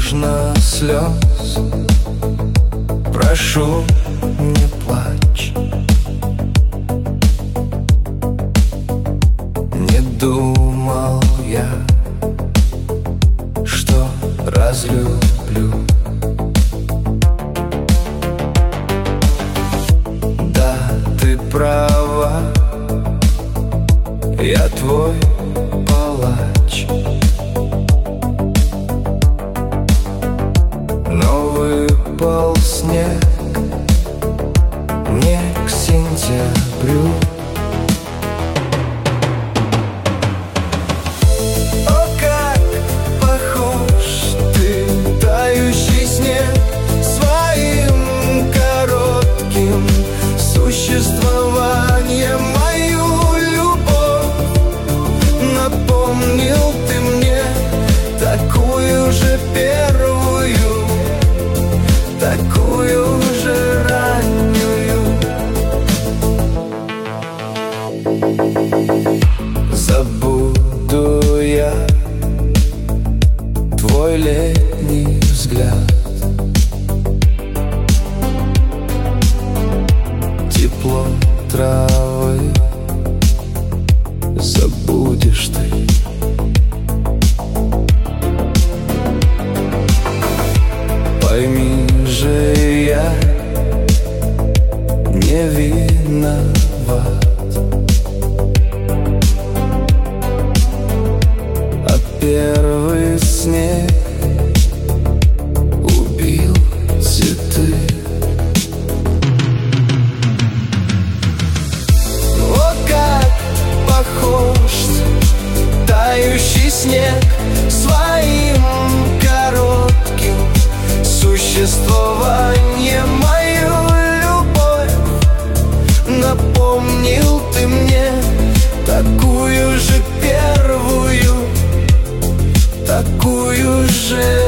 нужно слез. Прошу, не плачь. Не думал я, что разлюблю. Да, ты права, я твой палач. Но выпал снег не к сентябрю. О, как похож ты, тающий снег, своим коротким существованием. Мою любовь напомнил ты мне, такую же первую, такую же раннюю. Забуду я твой летний взгляд, тепло травы забудешь ты. Пойми же, я не виноват, а первый снег убил цветы. О, как похож тающий снег своим коротким существованием. Мою любовь напомнил ты мне, такую же первую, такую же